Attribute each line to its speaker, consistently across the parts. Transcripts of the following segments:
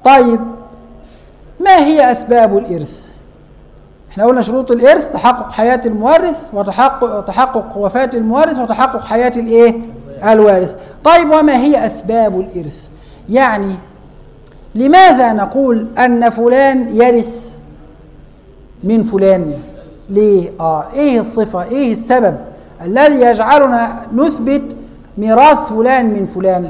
Speaker 1: طيب ما هي أسباب الإرث؟ احنا قلنا شروط الإرث: تحقق حياة المورث، وتحقق وفاة المورث، وتحقق حياة الإيه؟ الوارث. طيب وما هي أسباب الإرث؟ يعني لماذا نقول أن فلان يرث من فلان؟ ليه؟ إيه الصفة؟ إيه السبب الذي يجعلنا نثبت ميراث فلان من فلان؟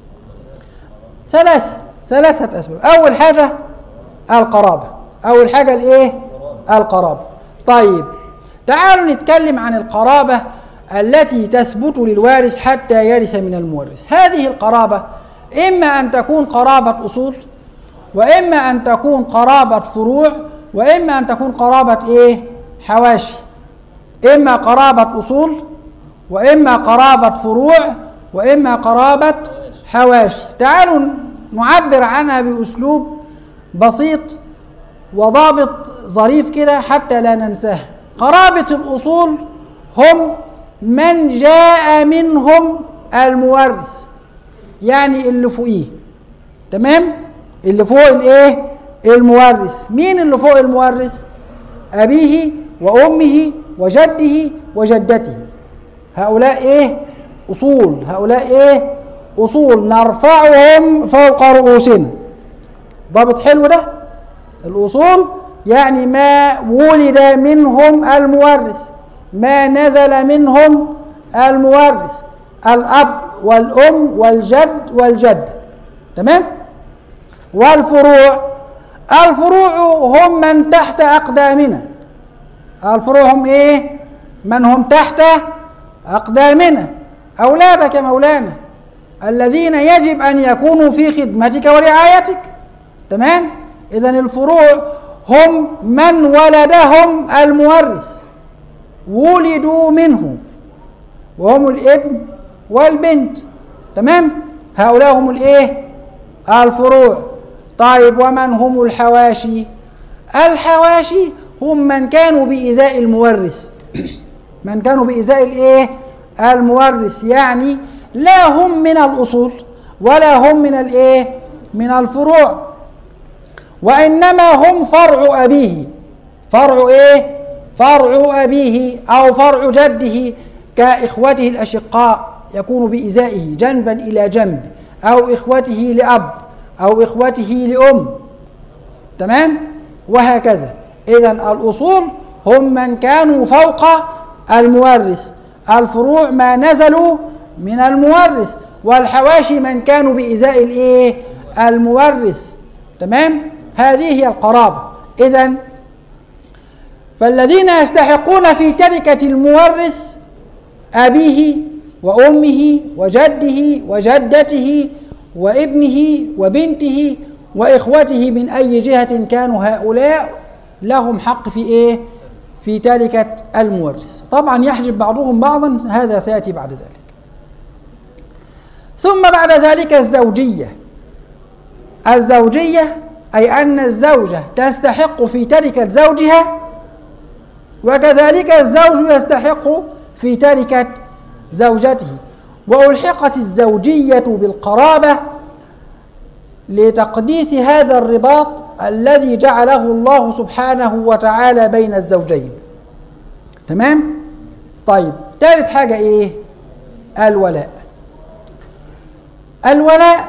Speaker 1: ثلاثة أسباب. أول حاجة القرابة. أول حاجة الإيه؟ القرابة. طيب تعالوا نتكلم عن القرابة التي تثبت للوارث حتى يرث من المورث. هذه القرابة إما أن تكون قرابة أصول، وإما أن تكون قرابة فروع، وإما أن تكون قرابة إيه؟ حواشي. إما قرابة أصول، وإما قرابة فروع، وإما قرابة حواشي. تعالوا نعبر عنها بأسلوب بسيط وضابط ظريف كده حتى لا ننساها. قرابة الأصول هم من جاء منهم المورث، يعني اللي فوقيه. تمام؟ اللي فوق الايه؟ المورث. مين اللي فوق المورث؟ أبيه وأمه وجده وجدته. هؤلاء ايه؟ أصول. هؤلاء ايه؟ أصول نرفعهم فوق رؤوسنا. ضابط حلو ده؟ الأصول يعني ما ولد منهم المورث، ما نزل منهم المورث، الأب والأم والجد والجد. تمام؟ والفروع، الفروع هم من تحت أقدامنا. الفروع هم إيه؟ من هم تحت أقدامنا. أولادك يا مولانا الذين يجب أن يكونوا في خدمتك ورعايتك. تمام؟ إذن الفروع هم من ولدهم المورث، ولدوا منه، وهم الابن والبنت. تمام؟ هؤلاء هم الايه؟ الفروع. طيب ومن هم الحواشي؟ الحواشي هم من كانوا بإزاء المورث. من كانوا بإزاء الايه؟ المورث، يعني لا هم من الأصول ولا هم من الايه؟ من الفروع، وإنما هم فرع أبيه. فرع ايه؟ فرع أبيه أو فرع جده، كإخوته الأشقاء يكون بإزائه جنبا إلى جنب، أو إخوته لأب، أو إخوته لأم. تمام؟ وهكذا. إذن الأصول هم من كانوا فوق المورث، الفروع ما نزلوا من المورث، والحواشي من كانوا بإزاء الإيه؟ المورث. تمام؟ هذه هي القرابة. إذن فالذين يستحقون في تركة المورث أبيه وأمه وجده وجدته وابنه وبنته وإخوته من أي جهة كانوا، هؤلاء لهم حق في إيه؟ في تركة المورث. طبعا يحجب بعضهم بعضا، هذا سيأتي بعد ذلك. ثم بعد ذلك الزوجية. الزوجية أي أن الزوجة تستحق في تركة زوجها، وكذلك الزوج يستحق في تركة زوجته. وألحقت الزوجية بالقرابة لتقديس هذا الرباط الذي جعله الله سبحانه وتعالى بين الزوجين. تمام؟ طيب ثالث حاجة إيه؟ الولاء. الولاء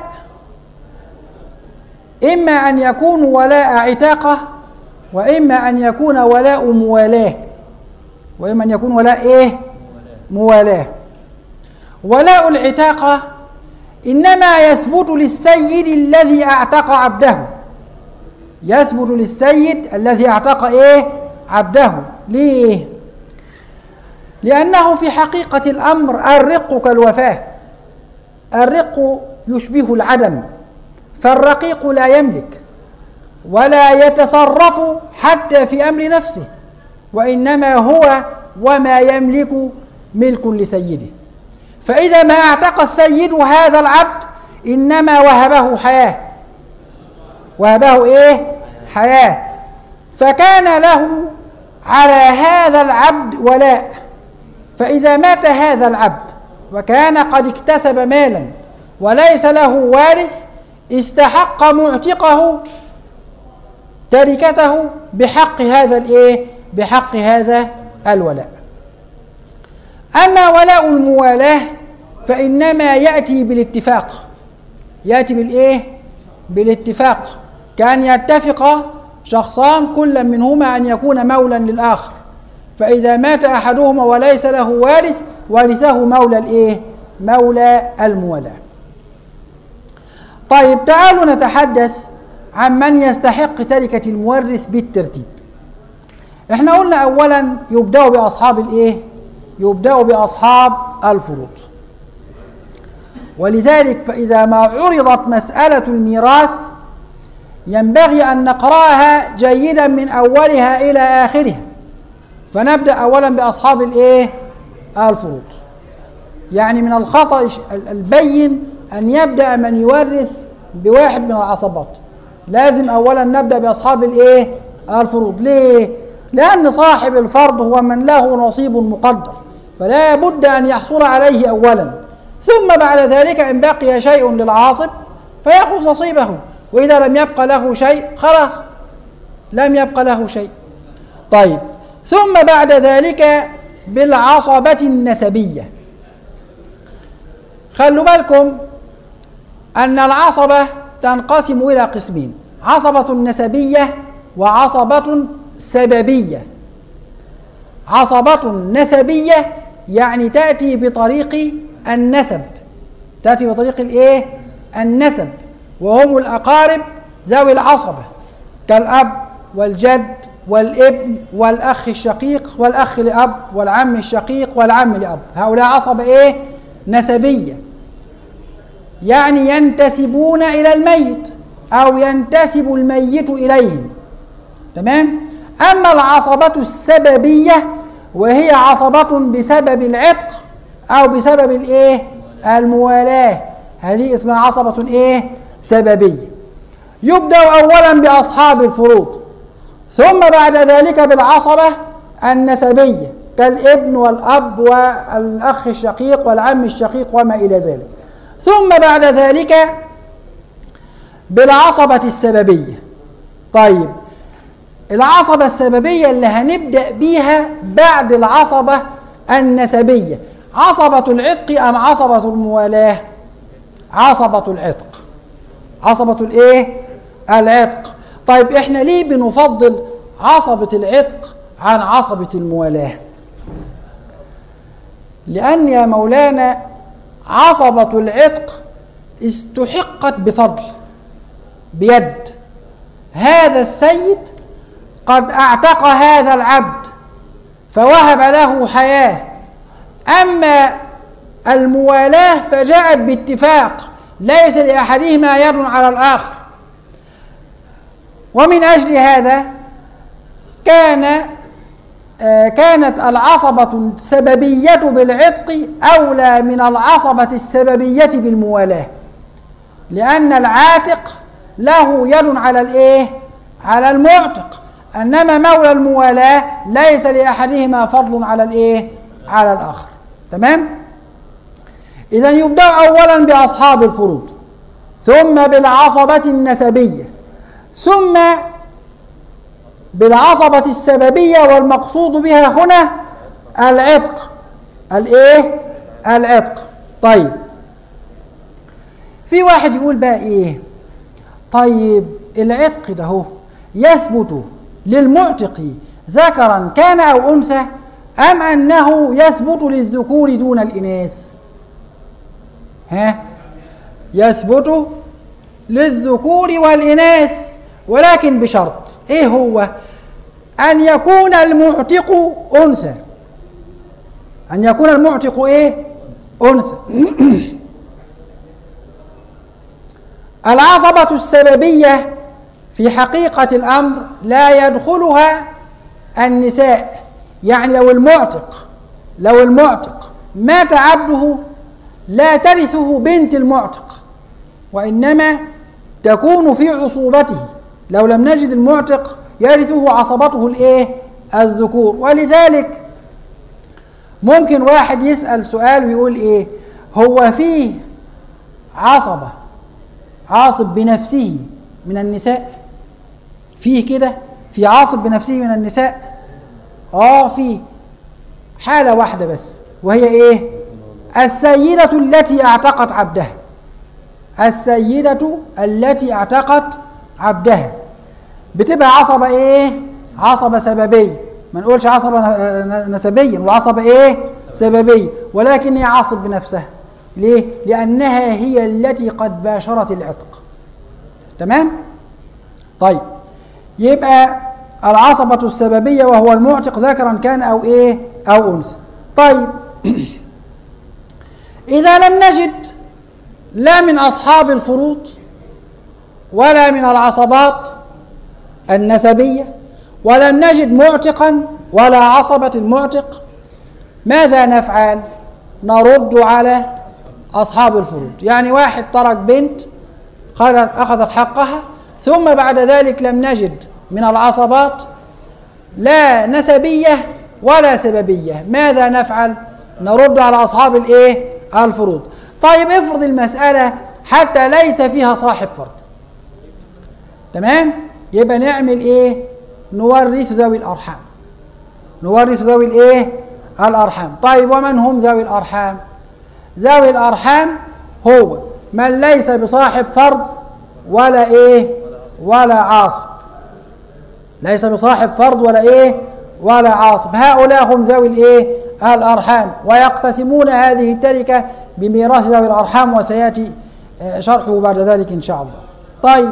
Speaker 1: إما أن يكون ولاء عتاقة، وإما أن يكون ولاء موالاه، وإما أن يكون ولاء إيه؟ موالاه. ولاء العتاقة إنما يثبت للسيد الذي أعتق عبده. يثبت للسيد الذي أعتق إيه؟ عبده. ليه؟ لأنه في حقيقة الأمر الرق كالوفاة. الرق يشبه العدم، فالرقيق لا يملك ولا يتصرف حتى في أمر نفسه، وإنما هو وما يملك ملك لسيده. فإذا ما اعتق السيد هذا العبد إنما وهبه حياة. وهبه إيه؟ حياة. فكان له على هذا العبد ولاء. فإذا مات هذا العبد وكان قد اكتسب مالا وليس له وارث، استحق معتقه تركته بحق هذا الايه؟ بحق هذا الولاء. اما ولاء الموالاه فانما ياتي بالاتفاق، ياتي بالايه؟ بالاتفاق، كأن يتفق شخصان كل منهما ان يكون مولا للاخر، فاذا مات احدهما وليس له وارث ورثه مولى الايه؟ مولى الموالاه. طيب تعالوا نتحدث عن من يستحق تركة المورث بالترتيب. احنا قلنا اولا يبدأ باصحاب الايه؟ يبدأ باصحاب الفروض. ولذلك فاذا ما عرضت مسألة الميراث ينبغي ان نقرأها جيدا من اولها الى اخرها، فنبدأ اولا باصحاب الايه؟ الفروض. يعني من الخطأ البين ان يبدأ من يورث بواحد من العصبات، لازم اولا نبدأ باصحاب الايه؟ الفروض. ليه؟ لان صاحب الفرض هو من له نصيب مقدر، فلا بد ان يحصل عليه اولا، ثم بعد ذلك ان بقي شيء للعاصب فيأخذ نصيبه، واذا لم يبق له شيء خلاص لم يبق له شيء. طيب ثم بعد ذلك بالعصبة النسبية. خلوا بالكم ان العصبة تنقسم الى قسمين: عصبة نسبية وعصبة سببية. عصبة نسبية يعني تأتي بطريق النسب، تأتي بطريق الايه؟ النسب، وهم الأقارب ذوي العصبة كالأب والجد والابن والأخ الشقيق والأخ لأب والعم الشقيق والعم لأب، هؤلاء عصبة ايه؟ نسبية، يعني ينتسبون إلى الميت أو ينتسب الميت إليهم. تمام؟ أما العصبة السببية وهي عصبة بسبب العتق أو بسبب الإيه؟ الموالاة، هذه اسمها عصبة إيه؟ سببية. يبدأ أولا بأصحاب الفروض، ثم بعد ذلك بالعصبة النسبية كالابن والأب والأخ الشقيق والعم الشقيق وما إلى ذلك، ثم بعد ذلك بالعصبة السببية. طيب العصبة السببية اللي هنبدأ بيها بعد العصبة النسبية، عصبة العتق أم عصبة الموالاة؟ عصبة العتق، عصبة الايه؟ العتق. طيب احنا ليه بنفضل عصبة العتق عن عصبة الموالاة؟ لأن يا مولانا عصبة العتق استحقت بفضل، بيد هذا السيد قد اعتق هذا العبد فوهب له حياة. أما الموالاة فجاءت باتفاق، ليس لأحدهما يد على الآخر، ومن أجل هذا كانت العصبة السببية بالعتق أولى من العصبة السببية بالموالاة، لأن العاتق له يد على الإيه؟ على المعتق، أنما مولى الموالاة ليس لأحدهما فضل على الإيه؟ على الآخر. تمام؟ إذن يبدأ أولا بأصحاب الفروض، ثم بالعصبة النسبية، ثم بالعصبة السببية، والمقصود بها هنا العتق. الإيه؟ العتق. طيب في واحد يقول بقى إيه؟ طيب العتق ده هو يثبت للمعتق ذكرا كان أو أنثى أم أنه يثبت للذكور دون الإناث؟ يثبت للذكور والإناث، ولكن بشرط. إيه هو؟ أن يكون المعتق أنثى، أن يكون المعتق إيه؟ أنثى. العصبة السببية في حقيقة الأمر لا يدخلها النساء، يعني لو المعتق مات عبده لا ترثه بنت المعتق، وإنما تكون في عصوبته. لو لم نجد المعتق يرثه عصبته الإيه؟ الذكور. ولذلك ممكن واحد يسأل سؤال ويقول إيه؟ هو فيه عاصب بنفسه من النساء؟ فيه كده؟ في عاصب بنفسه من النساء؟ فيه حالة واحدة بس، وهي ايه؟ السيدة التي اعتقت عبدها. السيدة التي اعتقت عبدها بتبقى عصبة ايه؟ عصبة سببية، ما نقولش عصبة نسبية، وعصبة ايه؟ سببية، ولكن هي عاصب بنفسها. ليه؟ لأنها هي التي قد باشرت العتق. تمام؟ طيب، يبقى العصبة السببية وهو المعتق ذكرا كان أو إيه؟ أو أنثى. طيب إذا لم نجد لا من أصحاب الفروض ولا من العصبات النسبية، ولم نجد معتقا ولا عصبة المعتق، ماذا نفعل؟ نرد على أصحاب الفروض. يعني واحد ترك بنت أخذت حقها، ثم بعد ذلك لم نجد من العصبات لا نسبية ولا سببية، ماذا نفعل؟ نرد على أصحاب الإيه؟ الفروض. طيب افرض المسألة حتى ليس فيها صاحب فرض. تمام؟ يبقى نعمل إيه؟ نورث ذوي الأرحام. نورث ذوي الإيه؟ الأرحام. طيب ومن هم ذوي الأرحام؟ ذوي الأرحام هو من ليس بصاحب فرض ولا إيه؟ ولا عاصب. ليس بصاحب فرض ولا إيه؟ ولا عاصب. هؤلاء هم ذوي الإيه؟ الأرحام، ويقتسمون هذه التركة بميراث ذوي الأرحام، وسيأتي شرحه بعد ذلك إن شاء الله. طيب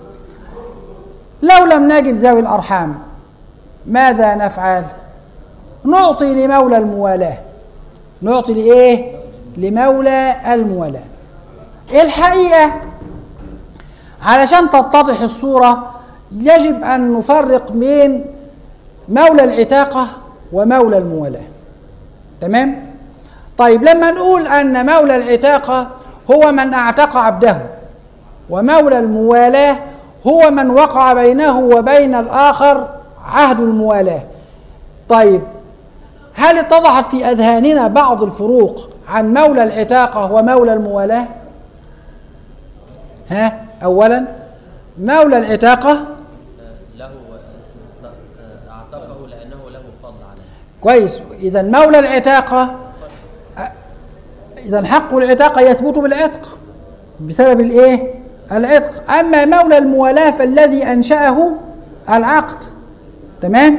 Speaker 1: لو لم نجد ذوي الأرحام ماذا نفعل؟ نعطي لمولى الموالاة. نعطي لإيه؟ لمولى الموالاة. الحقيقة علشان تتضح الصورة يجب أن نفرق بين مولى العتاقة ومولى الموالاة. تمام؟ طيب لما نقول أن مولى العتاقة هو من أعتق عبده، ومولى الموالاة هو من وقع بينه وبين الآخر عهد الموالاة، طيب هل اتضحت في أذهاننا بعض الفروق عن مولى العتاقة ومولى الموالاة؟ أولا مولى العتاقة
Speaker 2: له أعتقه لأنه له فضل عليه.
Speaker 1: كويس. إذا مولى العتاقة، إذا حق العتاقة يثبت بالعتق بسبب الإيه؟ العتق. أما مولى الموالاة فالذي أنشأه العقد. تمام؟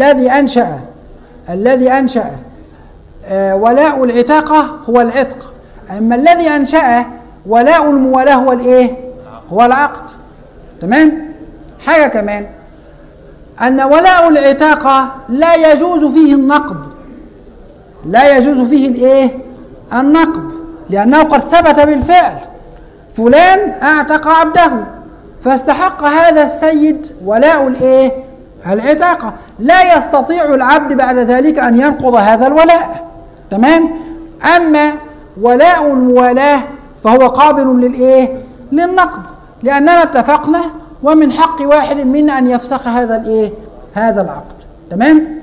Speaker 1: الذي أنشأ ولاء العتاقة هو العتق، أما الذي أنشأ ولاء الموالاة هو الإيه؟ هو العقد. تمام؟ حاجة كمان، أن ولاء العتاقة لا يجوز فيه النقد. لا يجوز فيه الإيه؟ النقد، لأنه قد ثبت بالفعل فلان أعتق عبده فاستحق هذا السيد ولاء الإيه؟ العتاقة. لا يستطيع العبد بعد ذلك أن ينقض هذا الولاء. تمام؟ أما ولاء الموالاة فهو قابل للإيه؟ للنقد، لأننا اتفقنا ومن حق واحد منا أن يفسخ هذا الإيه؟ هذا العقد. تمام؟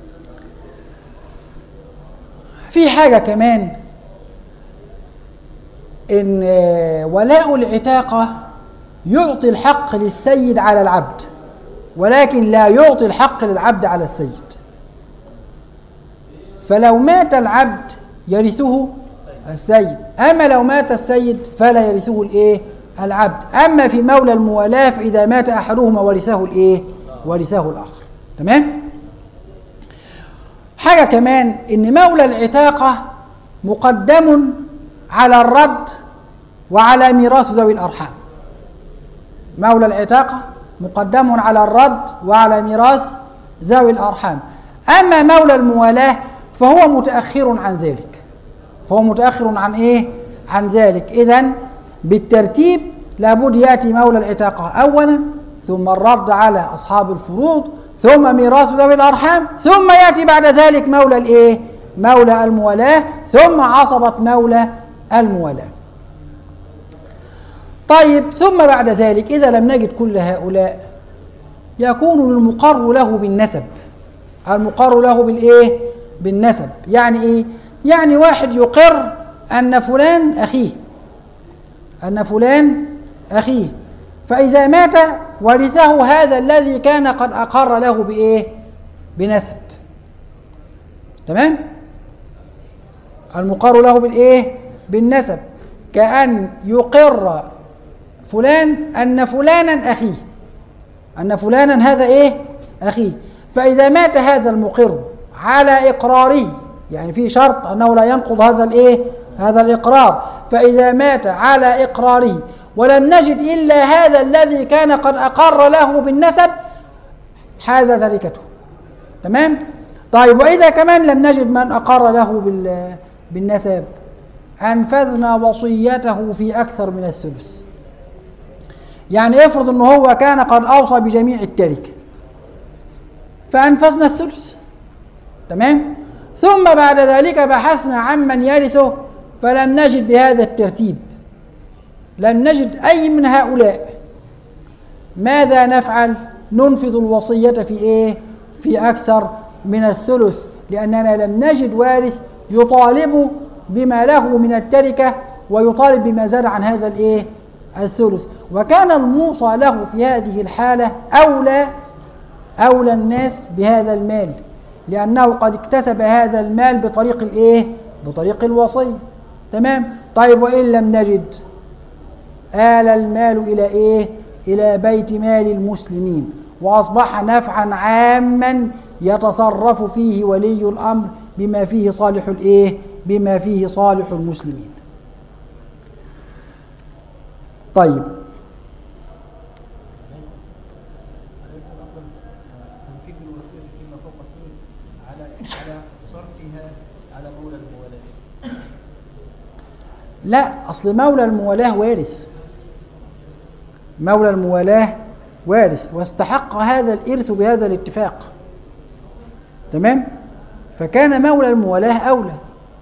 Speaker 1: في حاجة كمان، إن ولاء العتاقة يعطي الحق للسيد على العبد، ولكن لا يعطي الحق للعبد على السيد. فلو مات العبد يرثه السيد، أما لو مات السيد فلا يرثه الإيه؟ العبد. أما في مولى الموالاة فإذا مات أحدهما ورثه الإيه؟ ورثه الآخر. تمام؟ حاجة كمان، إن مولى العتاقة مقدم على الرد وعلى ميراث ذوي الأرحام. مولى العتاقة مقدم على الرد وعلى ميراث ذوي الأرحام. أما مولى الموالاة فهو متأخر عن ذلك. فهو متأخر عن إيه؟ عن ذلك. إذن بالترتيب لابد يأتي مولى العتاقة أولا، ثم الرد على أصحاب الفروض، ثم ميراث ذوي الأرحام، ثم يأتي بعد ذلك مولى الإيه؟ مولى الموالاة، ثم عصبة مولى الموالاة. طيب ثم بعد ذلك إذا لم نجد كل هؤلاء يكون المقر له بالنسب. المقر له بالإيه؟ بالنسب. يعني إيه؟ يعني واحد يقر أن فلان أخيه، أن فلان أخيه، فإذا مات ورثه هذا الذي كان قد أقر له بإيه؟ بنسب. تمام؟ المقر له بالإيه؟ بالنسب، كأن يقر فلان أن فلانا أخيه، أن فلانا هذا إيه؟ أخيه. فإذا مات هذا المقر على إقراره، يعني في شرط أنه لا ينقض هذا الإيه؟ هذا الإقرار. فإذا مات على إقراره ولم نجد إلا هذا الذي كان قد أقر له بالنسب حاز تركته. تمام؟ طيب وإذا كمان لم نجد من أقر له بالنسب، أنفذنا وصيته في أكثر من الثلث. يعني افرض أنه هو كان قد أوصى بجميع التركة فأنفذنا الثلث. تمام؟ ثم بعد ذلك بحثنا عمن يرثه فلم نجد بهذا الترتيب، لم نجد أي من هؤلاء. ماذا نفعل؟ ننفذ الوصية في إيه؟ في أكثر من الثلث، لأننا لم نجد وارث يطالب بما له من التركة ويطالب بما زاد عن هذا الإيه؟ الثلث. وكان الموصى له في هذه الحالة أولى الناس بهذا المال، لأنه قد اكتسب هذا المال بطريق الإيه؟ بطريق الوصية. تمام؟ طيب وإن لم نجد، آل المال إلى إيه؟ إلى بيت مال المسلمين، وأصبح نفعا عاما يتصرف فيه ولي الأمر بما فيه صالح الإيه؟ بما فيه صالح المسلمين. طيب لا، أصل مولى الموالاة وارث، مولى الموالاة وارث واستحق هذا الإرث بهذا الاتفاق. تمام؟ فكان مولى الموالاة أولى.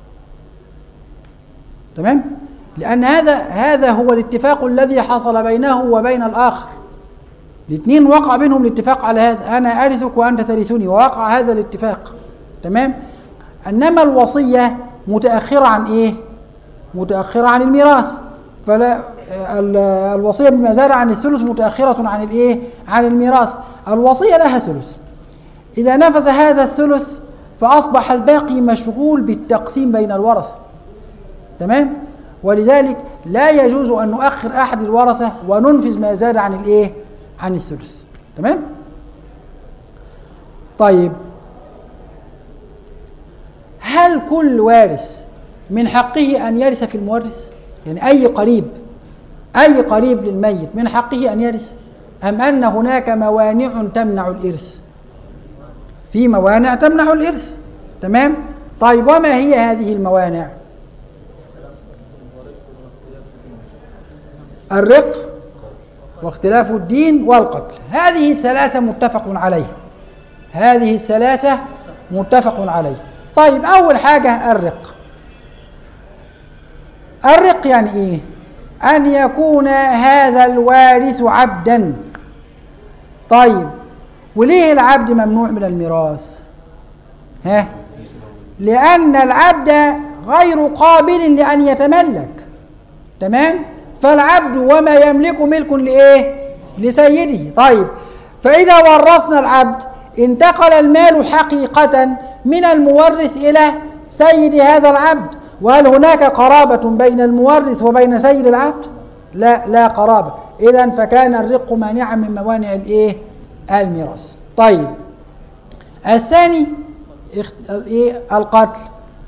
Speaker 1: تمام؟ لأن هذا هو الاتفاق الذي حصل بينه وبين الآخر. الاثنين وقع بينهم الاتفاق على هذا، أنا أرثك وأنت ترثني، ووقع هذا الاتفاق. تمام؟ إنما الوصية متأخرة عن إيه؟ متأخرة عن الميراث. فلا الوصية بما زاد عن الثلث متأخرة عن الإيه؟ عن الميراث. الوصية لها ثلث، إذا نفذ هذا الثلث فأصبح الباقي مشغول بالتقسيم بين الورثة. تمام؟ ولذلك لا يجوز أن نؤخر أحد الورثة وننفذ ما زاد عن الإيه؟ عن الثلث. تمام؟ طيب هل كل وارث من حقه أن يرث في المورث؟ يعني أي قريب للميت من حقه أن يرث، أم أن هناك موانع تمنع الإرث؟ في موانع تمنع الإرث. تمام؟ طيب وما هي هذه الموانع؟ الرق واختلاف الدين والقتل، هذه الثلاثة متفق عليها، هذه الثلاثة متفق عليها. طيب أول حاجة الرق. الرق يعني إيه؟ أن يكون هذا الوارث عبدا. طيب وليه العبد ممنوع من الميراث؟ لأن العبد غير قابل لأن يتملك. تمام؟ فالعبد وما يملك ملك لإيه؟ لسيده. طيب فإذا ورثنا العبد انتقل المال حقيقة من المورث إلى سيد هذا العبد. وهل هناك قرابة بين المورث وبين سيد العبد؟ لا قرابة. إذن فكان الرق مانعا من موانع الإيه؟ الميراث. طيب الثاني القتل.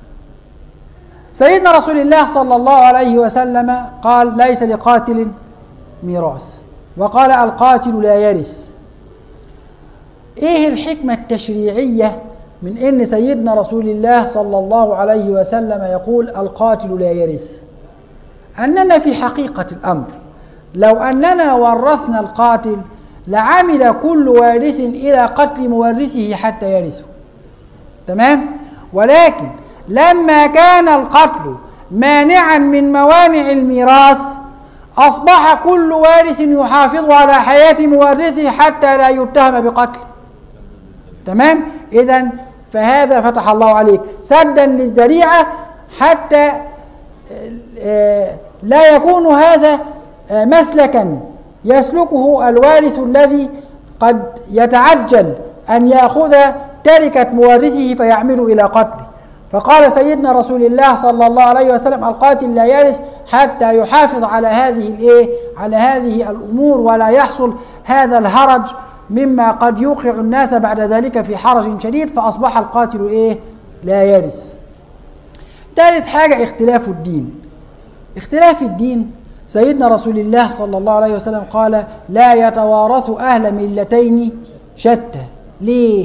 Speaker 1: سيدنا رسول الله صلى الله عليه وسلم قال ليس لقاتل ميراث، وقال القاتل لا يرث. ايه الحكمة التشريعية من ان سيدنا رسول الله صلى الله عليه وسلم يقول القاتل لا يرث؟ اننا في حقيقة الامر لو اننا ورثنا القاتل لعمل كل وارث الى قتل مورثه حتى يرثه. تمام؟ ولكن لما كان القتل مانعا من موانع الميراث أصبح كل وارث يحافظ على حياة مورثه حتى لا يتهم بقتل. تمام؟ إذن فهذا فتح الله عليك سدا للذريعة حتى لا يكون هذا مسلكا يسلكه الوارث الذي قد يتعجل أن يأخذ تركة مورثه فيعمل إلى قتله. فقال سيدنا رسول الله صلى الله عليه وسلم: القاتل لا يرث حتى يحافظ على هذه الأمور ولا يحصل هذا الهرج مما قد يوقع الناس بعد ذلك في حرج شديد، فأصبح القاتل لا يرث. ثالث حاجة اختلاف الدين. اختلاف الدين، سيدنا رسول الله صلى الله عليه وسلم قال: لا يتوارث أهل ملتين شتى. ليه؟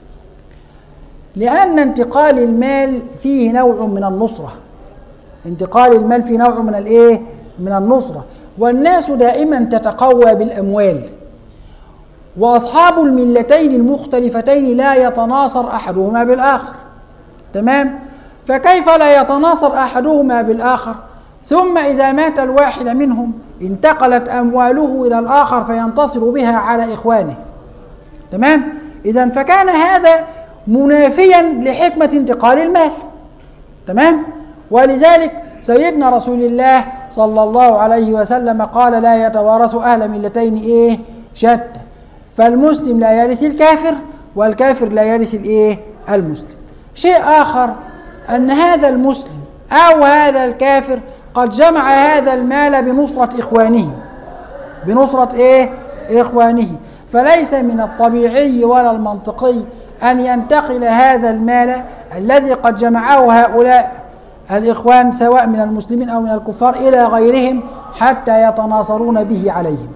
Speaker 1: لأن انتقال المال فيه نوع من النصرة. انتقال المال فيه نوع من النصرة، والناس دائما تتقوى بالأموال، وأصحاب الملتين المختلفتين لا يتناصر أحدهما بالآخر. تمام؟ فكيف لا يتناصر أحدهما بالآخر؟ ثم إذا مات الواحد منهم انتقلت أمواله إلى الآخر فينتصر بها على إخوانه. تمام؟ إذن فكان هذا منافيا لحكمة انتقال المال. تمام؟ ولذلك سيدنا رسول الله صلى الله عليه وسلم قال: لا يتوارث أهل ملتين شتى، فالمسلم لا يرث الكافر والكافر لا يرث المسلم. شيء آخر أن هذا المسلم أو هذا الكافر قد جمع هذا المال بنصرة إخوانه، فليس من الطبيعي ولا المنطقي أن ينتقل هذا المال الذي قد جمعه هؤلاء الإخوان سواء من المسلمين أو من الكفار إلى غيرهم حتى يتناصرون به عليهم.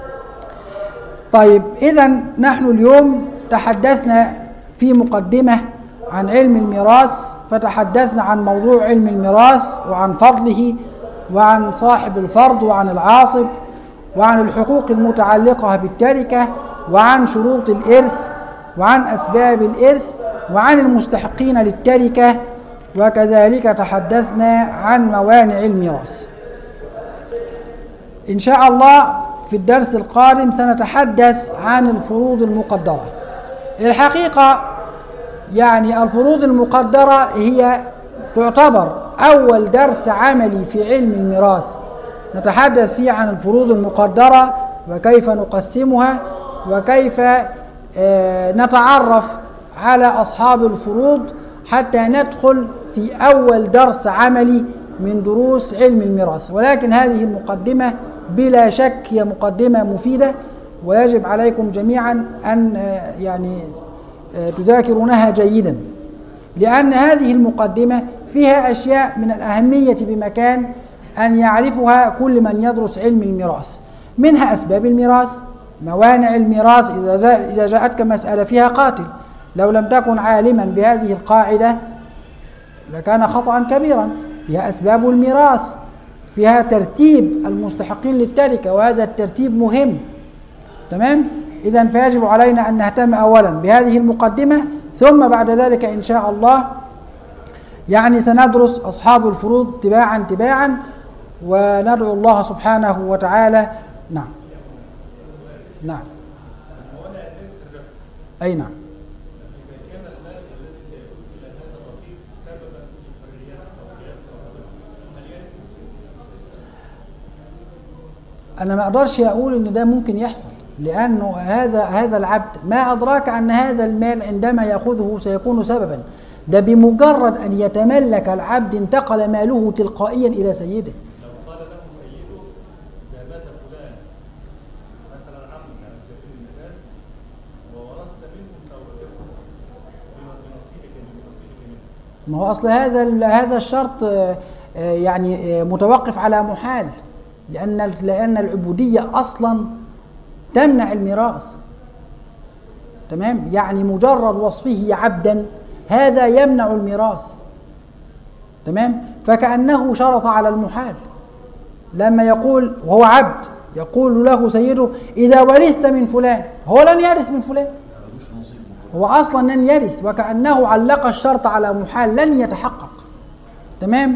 Speaker 1: طيب، إذن نحن اليوم تحدثنا في مقدمة عن علم الميراث، فتحدثنا عن موضوع علم الميراث وعن فضله وعن صاحب الفرض وعن العاصب وعن الحقوق المتعلقة بالتركة وعن شروط الإرث وعن أسباب الإرث وعن المستحقين للتركة، وكذلك تحدثنا عن موانع الميراث. إن شاء الله في الدرس القادم سنتحدث عن الفروض المقدرة. الحقيقة يعني الفروض المقدرة هي تعتبر أول درس عملي في علم الميراث نتحدث فيه عن الفروض المقدرة وكيف نقسمها وكيف نتعرف على أصحاب الفروض حتى ندخل في أول درس عملي من دروس علم الميراث. ولكن هذه المقدمة بلا شك هي مقدمة مفيدة، ويجب عليكم جميعا أن تذاكرونها جيدا، لأن هذه المقدمة فيها أشياء من الأهمية بمكان أن يعرفها كل من يدرس علم الميراث. منها أسباب الميراث، موانع الميراث إذا جاءتك مسألة فيها قاتل، لو لم تكن عالما بهذه القاعدة لكان خطأ كبيرا. فيها أسباب الميراث، فيها ترتيب المستحقين للتركة، وهذا الترتيب مهم. تمام؟ إذن فيجب علينا أن نهتم أولا بهذه المقدمة، ثم بعد ذلك إن شاء الله سندرس أصحاب الفروض تباعا وندعو الله سبحانه وتعالى. نعم أي نعم. أنا ما أقدرش أقول إن ده ممكن يحصل، لأنه هذا العبد ما أدراك أن هذا المال عندما يأخذه سيكون سببا. ده بمجرد أن يتملك العبد انتقل ماله تلقائيا إلى سيده.
Speaker 3: لو قال له سيده إذا مات فلان مثلا عبد على سبيل المثال وورثت منه بنصيبك منه.
Speaker 1: ما هو أصل هذا الشرط متوقف على محال، لأن العبودية أصلا تمنع الميراث. تمام؟ مجرد وصفه عبدا هذا يمنع الميراث. تمام؟ فكأنه شرط على المحال لما يقول وهو عبد يقول له سيده إذا ورثت من فلان، هو لن يرث من فلان، هو أصلا لن يرث، وكأنه علق الشرط على محال لن يتحقق. تمام؟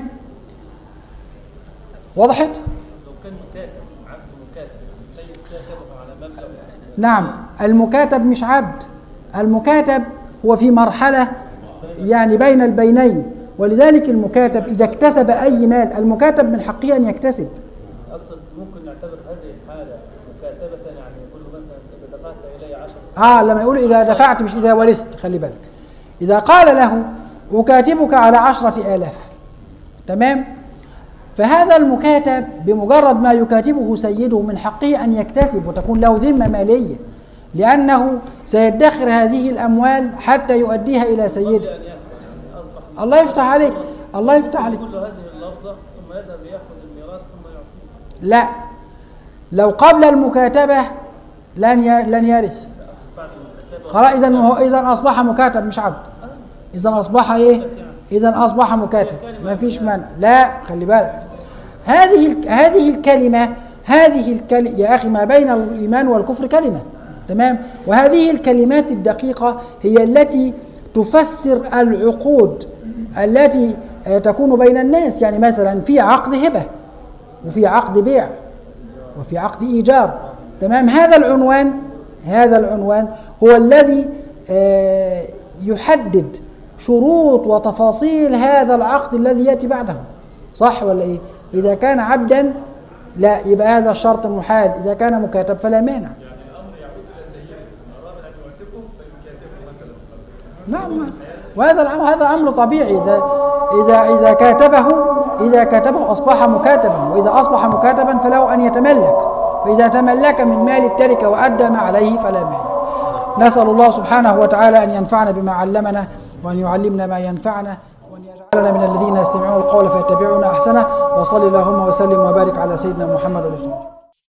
Speaker 1: وضحت؟
Speaker 3: لو كان مكاتب عبد مكاتب السيد كاتبه على مبلغ.
Speaker 1: نعم، المكاتب مش عبد، المكاتب هو في مرحلة بين البينين، ولذلك المكاتب إذا اكتسب أي مال، المكاتب من حقه أن يكتسب.
Speaker 3: اقصد ممكن نعتبر هذه الحاله مكاتبه، يعني يقول له مثلا اذا دفعت الي 10.
Speaker 1: لما يقول إذا دفعت مش إذا ورثت، خلي بالك. إذا قال له أكاتبك على 10,000، تمام؟ فهذا المكاتب بمجرد ما يكاتبه سيده من حقه أن يكتسب وتكون له ذمة مالية، لأنه سيدخر هذه الأموال حتى يؤديها إلى سيده. الله يفتح عليك، الله يفتح عليك.
Speaker 3: يقول له هذه اللفظه ثم يذهب ليأخذ الميراث ثم يعطيه.
Speaker 1: لا، لو قبل المكاتبة لن يرث. خلاص، إذا أصبح مكاتب مش عبد. إذا أصبح إيه؟ إذا أصبح مكاتب، ما فيش مانع. لا، خلي بالك، هذه الكلمة يا أخي، ما بين الإيمان والكفر كلمة، تمام؟ وهذه الكلمات الدقيقة هي التي تفسر العقود التي تكون بين الناس. يعني مثلا في عقد هبة، وفي عقد بيع، وفي عقد إيجار، تمام؟ هذا العنوان هو الذي يحدد شروط وتفاصيل هذا العقد الذي يأتي بعده، صح ولا إيه؟ إذا كان عبدا لا، يبقى هذا الشرط محال. إذا كان مكاتب فلا مانع.
Speaker 3: يعني الامر يعود الى سيده، اراد ان يعتقه فيكاتبه مثلا.
Speaker 1: نعم، وهذا أمر طبيعي. إذا كاتبه أصبح مكاتبا، وإذا أصبح مكاتبا فله أن يتملك، فإذا تملك من مال التركة وأدى ما عليه فلا مانع. نسأل الله سبحانه وتعالى أن ينفعنا بما علمنا، وأن يعلمنا ما ينفعنا، وأن يجعلنا من الذين يستمعون القول فيتبعون أحسنه. وصلي اللهم وسلم وبارك على سيدنا محمد وعلى آله وصحبه.